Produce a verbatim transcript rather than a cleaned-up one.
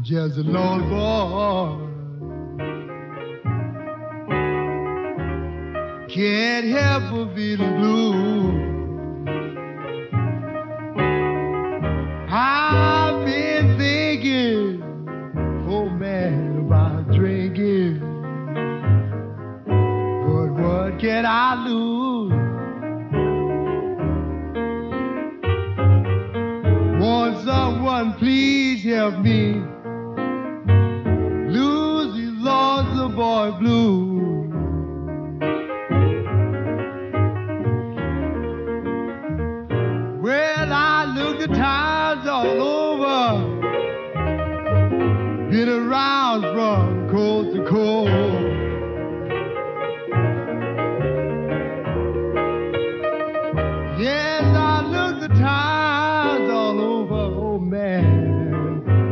just a lonely boy. Can't help but feeling blue. I've been thinking, oh man, about drinking. But what can I lose? Won't someone please help me lose these lonesome boy blues? Well, I looked at towns all over, been around from coast to coast.